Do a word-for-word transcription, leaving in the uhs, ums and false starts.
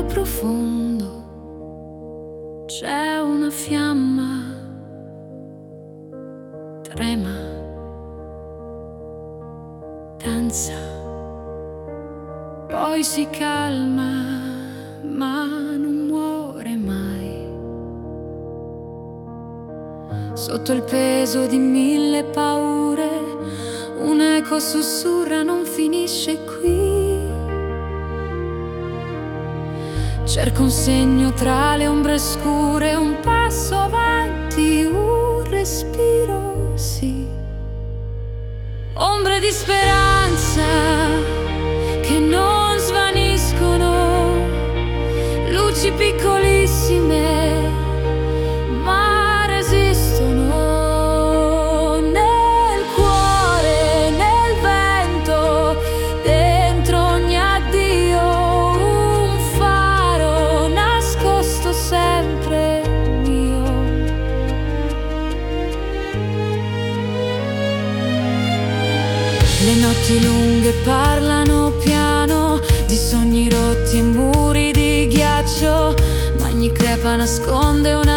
profondo c'è una fiamma, trema, danza, poi si calma, ma non muore mai. Sotto il peso di mille paure, un'eco sussurra: non finisce qui. Cerco un segno tra le ombre scure, un passo avanti, un respiro, sì. Ombre di speranza che non svaniscono, luci piccolissime ma resistono. Nel cuore, nel vento, dentro ogni addio, un faro nascosto sempre mio. Le notti lunghe parlano piano di sogni rotti e muri di ghiaccio, ma ogni crepa nasconde una